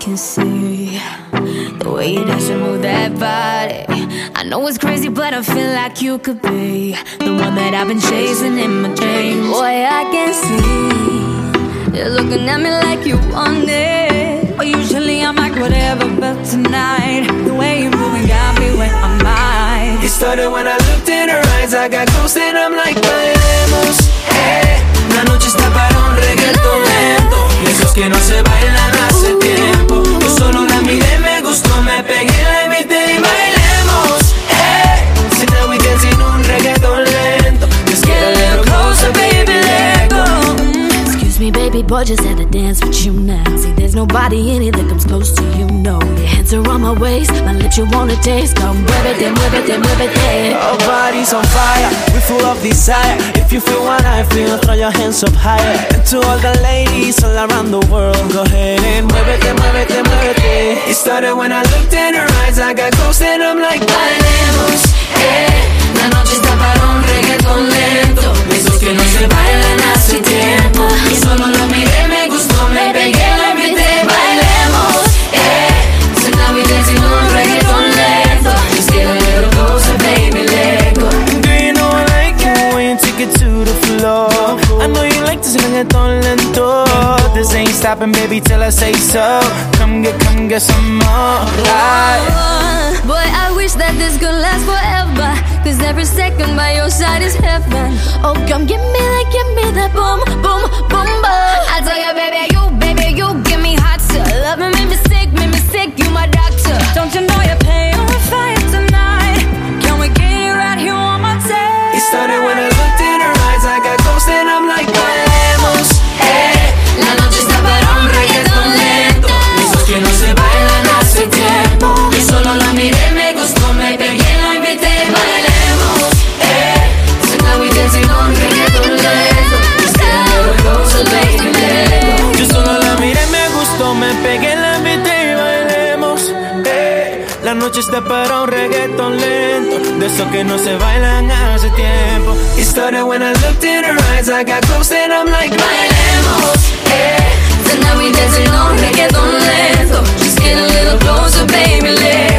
can see the way you dance and move that body. I know it's crazy, but I feel like you could be the one that I've been chasing in my dreams. Boy, I can see you're looking at me like you want it. But usually I'm like whatever, but tonight the way you're moving got me where I'm at. It started when I looked in her eyes. I got close and I'm like, bailemos, hey. La noche está para un reggaetón lento, esos que no se bailan hace tiempo. Yo solo la miré, me gustó, me pegué, la invité y bailemos, hey. So now we dancing un reggaetón lento. Just get a little closer, baby, let go. Excuse me, baby boy, just had to dance with you now. See, there's nobody in it that comes close to you, no. Your hands are on my waist, my lips you wanna taste. Come muévete, muévete, muévete. Our bodies on fire, we full of desire. If you feel what I feel, throw your hands up higher. And to all the ladies all around the world, go ahead and muévete, muévete, muévete. It started when I looked in her eyes. I got close and I'm like, bailemos, eh. La noche está para un reggaetón lento, esos que no se bailan hace tiempo. Y solo lo miré, me gustó, me pegué, la invité, bailemos, eh. So now we dancing un reggaetón lento. Just get a little closer, baby, let go. Do you know I like it when you take it to the floor? I know you like this reggaetón lento. This ain't stopping, baby, till I say so. Come get some more. Boy, I wish that this could last forever, 'cause every second by your side is heaven. Oh, come give me that boom, boom, boom, boom. I tell you, baby, you give me hot stuff. Love me, make me sick, you my doctor. Don't you know you're paying on fire tonight? Can we get it right here on my tape? It started when I looked in her eyes. I got close and I'm like, bailemos, eh. La noche está para un reggaetón lento, esos que no se bailan hace tiempo. Y solo la miré, me gustó, me pegué, la invité, bailemos, eh. So now we dancing on reggaetón lento. Just get a little closer, baby, let go. Yo solo la miré, me gustó, me pegué, la invité y bailemos, eh. La noche está para un reggaetón lento, de esos que no se bailan hace tiempo. It started when I looked in her eyes. I got close and I'm like, bailemos, eh. So now we dancing on reggaeton lento. Just get a little closer, baby, let